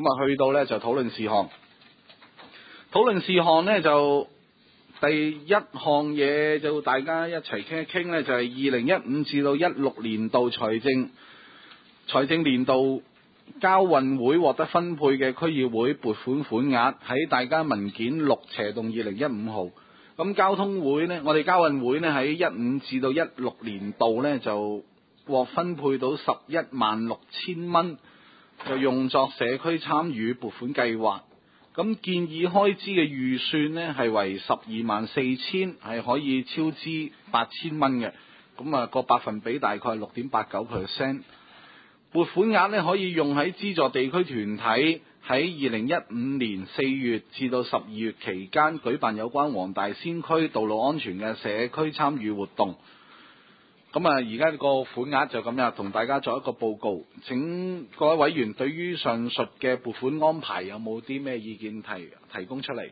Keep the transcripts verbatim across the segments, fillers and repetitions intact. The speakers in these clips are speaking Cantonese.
啊去到呢就討論事項，討論事項呢就第一項嘢就大家一齊傾一傾呢，就係二零一五至到一六年度財政財政年度交運會獲得分配嘅區議會撥款款額喺大家文件六斜洞二零一五號。咁交通會呢，我哋交運會呢喺一五至到一六年度呢就獲分配到十一萬六千蚊，就用作社區參與撥款計劃。咁建議開支嘅預算呢係為十二萬四千，係可以超支八千蚊嘅。咁啊個百分比大概係六點八九 percent。撥款額呢可以用喺資助地區團體喺二零一五年四月至到十二月期間舉辦有關黃大仙區道路安全嘅社區參與活動。咁啊，而家個款額就咁樣，同大家作一個報告。請各位委員對於上述嘅撥款安排有冇啲咩意見提提供出嚟？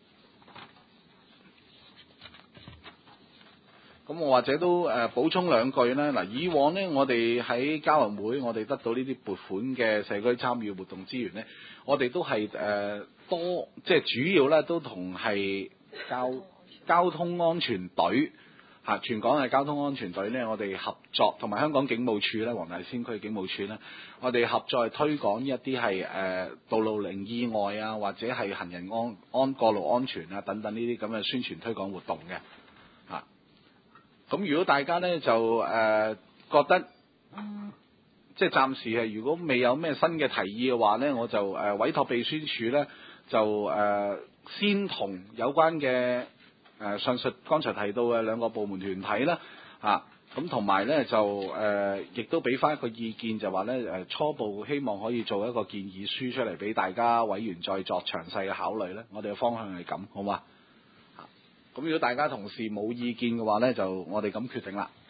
咁我或者都誒、呃、補充兩句啦。嗱，以往呢，我哋喺交運會，我哋得到呢啲撥款嘅社區參與活動資源呢，我哋都係誒、呃、多，即係主要咧都同係交交通安全隊嚇，全港嘅交通安全隊呢，我哋合作，同埋香港警務處咧，黃大仙區警務處咧，我哋合作推廣一啲係誒道路零意外啊，或者係行人安安過路安全啊等等呢啲咁嘅宣傳推廣活動嘅。咁如果大家咧就誒、呃、覺得，即係暫時係如果未有咩新嘅提議嘅話咧，我就誒、呃、委託秘書處咧就誒、呃、先同有關嘅誒、呃、上述剛才提到嘅兩個部門團體啦，啊咁同埋咧就誒亦、呃、都俾翻一個意見，就話咧誒初步希望可以做一個建議書出嚟俾大家委員再作詳細嘅考慮咧。我哋嘅方向係咁，好嘛？咁如果大家同事冇意見嘅話呢，就我哋咁決定啦。